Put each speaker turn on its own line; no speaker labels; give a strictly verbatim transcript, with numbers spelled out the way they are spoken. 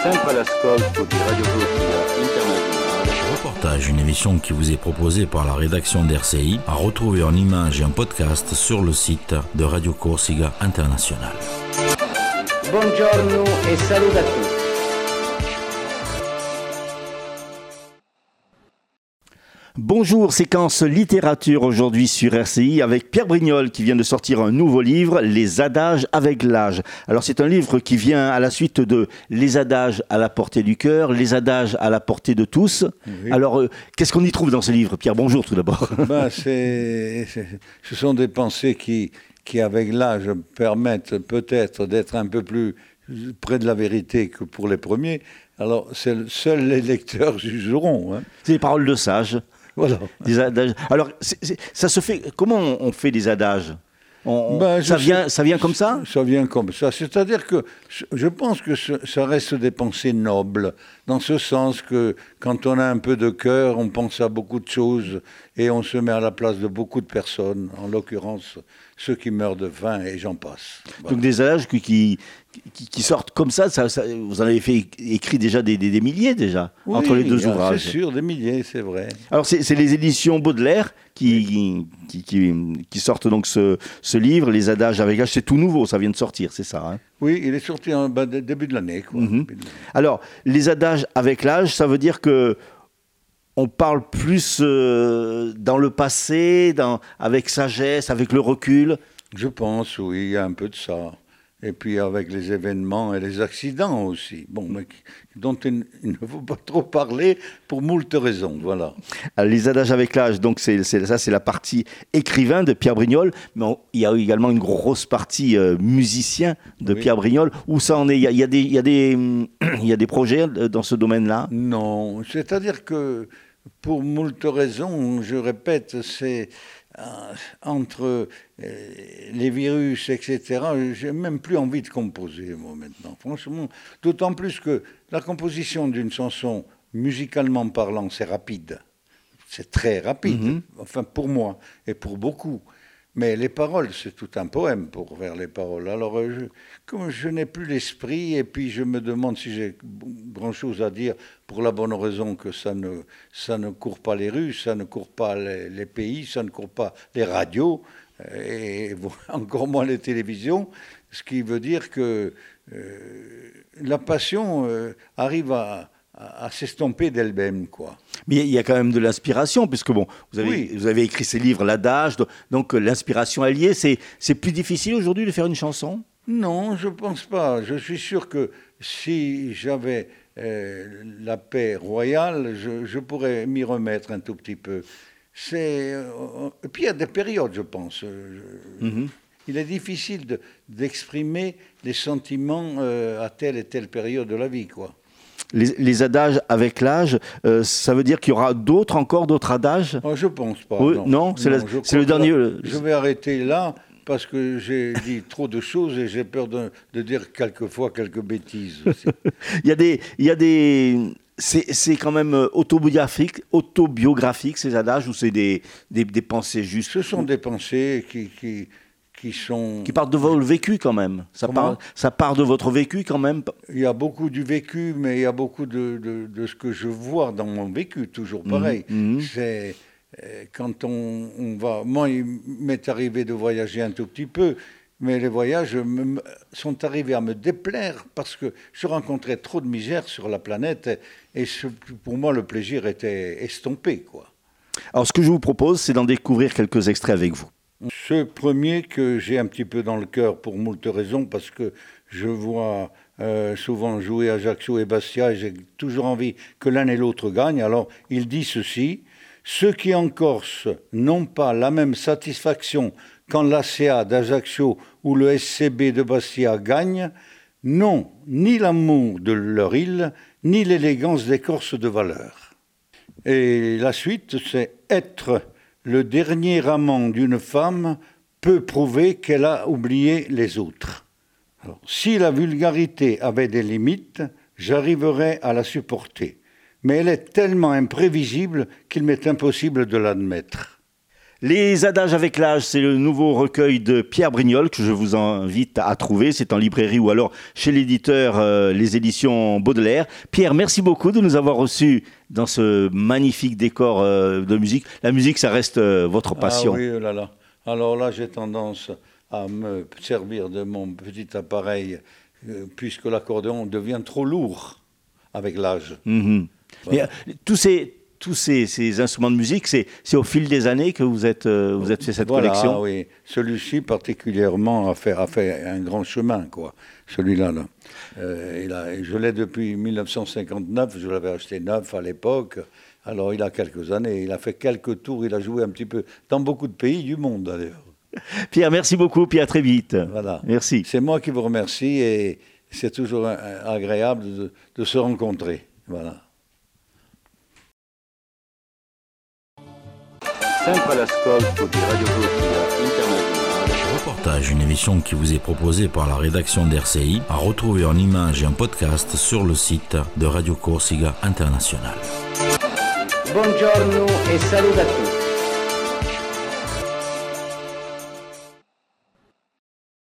Sempre all'ascolto di Radio Corsia Internazionale.
Reportage, une émission qui vous est proposée par la rédaction d'R C I, à retrouver en images et en podcast sur le site de Radio Corsica Internazionale.
Buongiorno e salut à tous.
Bonjour, séquence littérature aujourd'hui sur R C I avec Pierre Brignol qui vient de sortir un nouveau livre, Les adages avec l'âge. Alors c'est un livre qui vient à la suite de Les adages à la portée du cœur, Les adages à la portée de tous. Oui. Alors euh, qu'est-ce qu'on y trouve dans ce livre? Pierre, bonjour tout d'abord.
Ben, c'est, c'est, ce sont des pensées qui, qui avec l'âge permettent peut-être d'être un peu plus près de la vérité que pour les premiers. Alors c'est, seuls les lecteurs jugeront. Hein.
C'est des paroles de sages.
Voilà.
Des adages. Alors, c'est, c'est, ça se fait. Comment on fait des adages? on,
ben,
ça, vient,
sais,
ça vient comme ça?
Ça vient comme ça. C'est-à-dire que je pense que ce, ça reste des pensées nobles, dans ce sens que quand on a un peu de cœur, on pense à beaucoup de choses et on se met à la place de beaucoup de personnes, en l'occurrence ceux qui meurent de faim et j'en passe.
Voilà. Donc des adages qui, qui, qui, qui sortent comme ça, ça, ça, vous en avez fait écrit déjà des, des, des milliers déjà, oui, entre les deux ouvrages.
C'est sûr, des milliers, c'est vrai.
Alors c'est, c'est les éditions Baudelaire qui, qui, qui, qui sortent donc ce, ce livre, Les adages avec l'âge, c'est tout nouveau, ça vient de sortir, c'est ça hein?
Oui, il est sorti en bah, début de l'année. Quoi,
mm-hmm.
début de l'année.
Alors, les adages avec l'âge, ça veut dire que on parle plus euh, dans le passé, dans, avec sagesse, avec le recul.
Je pense, oui, il y a un peu de ça. Et puis avec les événements et les accidents aussi, bon, mais dont il, il ne faut pas trop parler pour moult raisons, voilà.
Alors, les adages avec l'âge, donc c'est, c'est, ça c'est la partie écrivain de Pierre Brignol, mais on, il y a également une grosse partie euh, musicien de oui. Pierre Brignol. Où ça en est? Il y a, il y a des, il y a des, il y a des projets dans ce domaine-là?
Non, c'est-à-dire que pour moult raisons, je répète, c'est euh, entre euh, les virus, et cetera, j'ai même plus envie de composer, moi, maintenant. Franchement, d'autant plus que la composition d'une chanson, musicalement parlant, c'est rapide. C'est très rapide, mm-hmm. enfin pour moi et pour beaucoup. Mais les paroles, c'est tout un poème pour faire les paroles. Alors, je, comme je n'ai plus l'esprit, et puis je me demande si j'ai grand-chose à dire, pour la bonne raison que ça ne, ça ne court pas les rues, ça ne court pas les, les pays, ça ne court pas les radios, et encore moins les télévisions, ce qui veut dire que euh, la passion euh, arrive à... à s'estomper d'elle-même, quoi.
Mais il y a quand même de l'inspiration, puisque bon, vous avez,
oui.
vous avez écrit ces livres, l'adage, donc, donc l'inspiration est liée. C'est, c'est plus difficile aujourd'hui de faire une chanson?
Non, je pense pas. Je suis sûr que si j'avais euh, la paix royale, je, je pourrais m'y remettre un tout petit peu. C'est, euh, et puis il y a des périodes, je pense. Je, mm-hmm. Il est difficile de, d'exprimer les sentiments euh, à telle et telle période de la vie, quoi.
Les, les adages avec l'âge, euh, ça veut dire qu'il y aura d'autres, encore d'autres adages?
Oh, je ne pense pas.
Oui,
non,
non, c'est,
non,
la, c'est le dernier.
Là, je vais arrêter là parce que j'ai dit trop de choses et j'ai peur de, de dire quelquefois quelques bêtises aussi.
il y a des... Il y a des... C'est, c'est quand même autobiographique, autobiographique ces adages, ou c'est des, des, des pensées justes?
Ce sont des pensées qui... qui Qui, sont...
qui partent de votre vécu quand même. Ça part, ça part de votre vécu quand même. Il
y a beaucoup du vécu, mais il y a beaucoup de, de, de ce que je vois dans mon vécu, toujours pareil. Mmh. C'est euh, quand on, on va... Moi, il m'est arrivé de voyager un tout petit peu, mais les voyages me, sont arrivés à me déplaire parce que je rencontrais trop de misère sur la planète et, et ce, pour moi, le plaisir était estompé, quoi.
Alors, ce que je vous propose, c'est d'en découvrir quelques extraits avec vous.
Ce premier que j'ai un petit peu dans le cœur pour moult raisons, parce que je vois euh, souvent jouer Ajaccio et Bastia et j'ai toujours envie que l'un et l'autre gagnent. Alors il dit ceci: ceux qui en Corse n'ont pas la même satisfaction quand l'A C A d'Ajaccio ou le S C B de Bastia gagnent, n'ont ni l'amour de leur île, ni l'élégance des Corses de valeur. Et la suite, c'est être... le dernier amant d'une femme peut prouver qu'elle a oublié les autres. Alors, si la vulgarité avait des limites, j'arriverais à la supporter. Mais elle est tellement imprévisible qu'il m'est impossible de l'admettre.
Les adages avec l'âge, c'est le nouveau recueil de Pierre Brignol que je vous invite à trouver. C'est en librairie ou alors chez l'éditeur euh, Les Éditions Baudelaire. Pierre, merci beaucoup de nous avoir reçus dans ce magnifique décor euh, de musique. La musique, ça reste euh, votre passion.
Ah oui, oh là là. Alors là, j'ai tendance à me servir de mon petit appareil euh, puisque l'accordéon devient trop lourd avec l'âge.
Mmh.
Voilà.
Mais, euh, tous ces... Tous ces, ces instruments de musique, c'est, c'est au fil des années que vous êtes, euh, vous êtes fait cette
voilà,
collection.
Oui. Celui-ci particulièrement a fait, a fait un grand chemin, quoi. Celui-là, là. Euh, il a, je l'ai depuis mille neuf cent cinquante-neuf. Je l'avais acheté neuf à l'époque. Alors, il a quelques années. Il a fait quelques tours. Il a joué un petit peu dans beaucoup de pays du monde, d'ailleurs.
Pierre, merci beaucoup. Puis à très vite.
Voilà.
Merci.
C'est moi qui vous remercie et c'est toujours agréable de, de se rencontrer. Voilà.
Sempre all'ascolto di Radio Corsica Internazionale.
Reportage, une émission qui vous est proposée par la rédaction d'R C I, à retrouver en images et en podcast sur le site de Radio Corsica Internazionale.
Buongiorno e saluto a tutti.